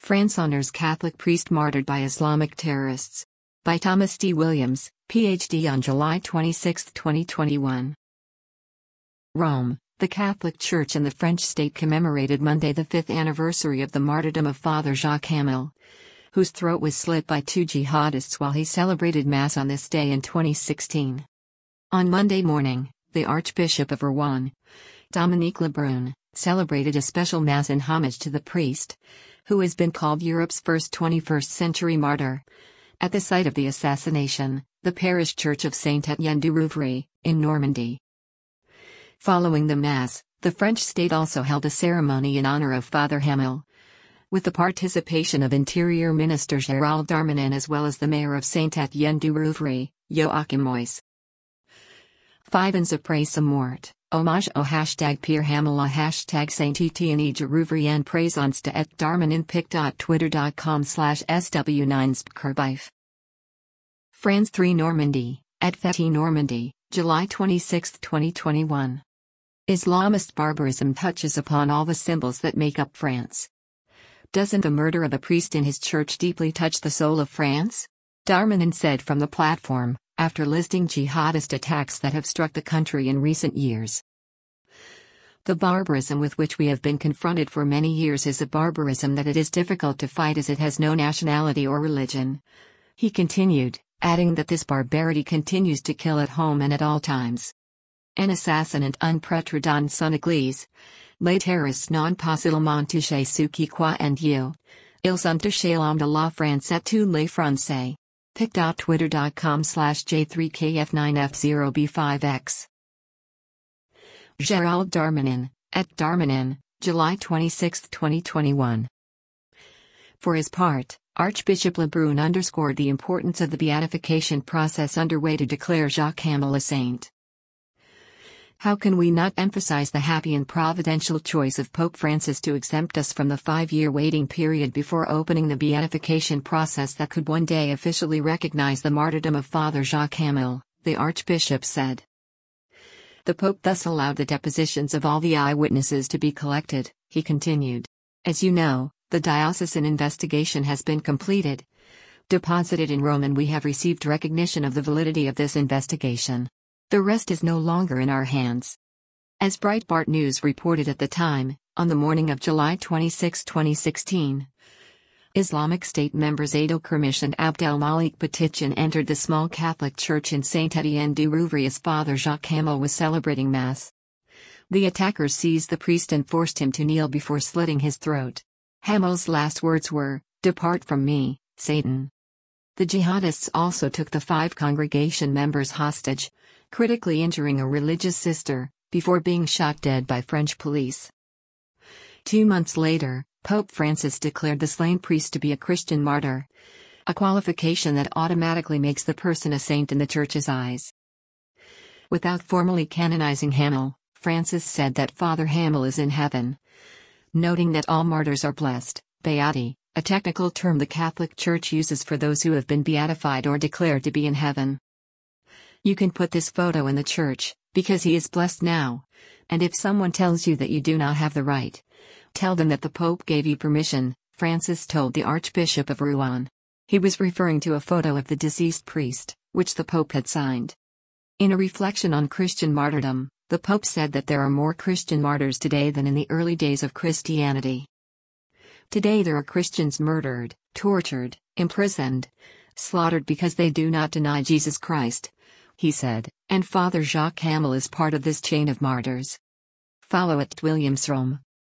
France honors Catholic priest martyred by Islamic terrorists. By Thomas D. Williams, Ph.D. on July 26, 2021. Rome, the Catholic Church and the French state commemorated Monday the 5th anniversary of the martyrdom of Father Jacques Hamel, whose throat was slit by two jihadists while he celebrated Mass on this day in 2016. On Monday morning, the Archbishop of Rouen, Dominique Lebrun, celebrated a special Mass in homage to the priest, who has been called Europe's first 21st-century martyr, at the site of the assassination, the parish church of Saint-Étienne-du-Rouvray, in Normandy. Following the Mass, the French state also held a ceremony in honor of Father Hamel, with the participation of Interior Minister Gérald Darmanin as well as the mayor of Saint-Étienne-du-Rouvray, Joachim Moise. 5 ans après sa mort, hommage au hashtag Pierre Hamel à hashtag Saint-Étienne-du-Rouvray en présence de et Darmanin pic.twitter.com/SW9spkrbif. France 3 Normandy, at Fête Normandie, July 26, 2021. Islamist barbarism touches upon all the symbols that make up France. Doesn't the murder of a priest in his church deeply touch the soul of France? Darmanin said from the platform, after listing jihadist attacks that have struck the country in recent years. The barbarism with which we have been confronted for many years is a barbarism that it is difficult to fight as it has no nationality or religion. He continued, adding that this barbarity continues to kill at home and at all times. Un assassinat un prêtre dans son église. Les terroristes n'ont pas seulement touché ceux qui croient en Dieu. Ils ont touché l'âme de la France et tous les Français. pic.twitter.com/J3KF9F0B5X. Gérald Darmanin, at Darmanin, July 26, 2021. For his part, Archbishop Lebrun underscored the importance of the beatification process underway to declare Jacques Hamel a saint. How can we not emphasize the happy and providential choice of Pope Francis to exempt us from the 5-year waiting period before opening the beatification process that could one day officially recognize the martyrdom of Father Jacques Hamel, the Archbishop said. The Pope thus allowed the depositions of all the eyewitnesses to be collected, he continued. As you know, the diocesan investigation has been completed, deposited in Rome, and we have received recognition of the validity of this investigation. The rest is no longer in our hands. As Breitbart News reported at the time, on the morning of July 26, 2016, Islamic State members Adel Kermish and Abdelmalik Batichin entered the small Catholic church in Saint-Étienne-du-Rouvray as Father Jacques Hamel was celebrating Mass. The attackers seized the priest and forced him to kneel before slitting his throat. Hamel's last words were, "Depart from me, Satan." The jihadists also took the 5 congregation members hostage, critically injuring a religious sister, before being shot dead by French police. 2 months later, Pope Francis declared the slain priest to be a Christian martyr, a qualification that automatically makes the person a saint in the Church's eyes. Without formally canonizing Hamel, Francis said that Father Hamel is in heaven, noting that all martyrs are blessed, beati, a technical term the Catholic Church uses for those who have been beatified or declared to be in heaven. You can put this photo in the church, because he is blessed now, and if someone tells you that you do not have the right, tell them that the Pope gave you permission, Francis told the Archbishop of Rouen. He was referring to a photo of the deceased priest, which the Pope had signed. In a reflection on Christian martyrdom, the Pope said that there are more Christian martyrs today than in the early days of Christianity. Today there are Christians murdered, tortured, imprisoned, slaughtered because they do not deny Jesus Christ, he said, and Father Jacques Hamel is part of this chain of martyrs. Follow @WilliamsRome.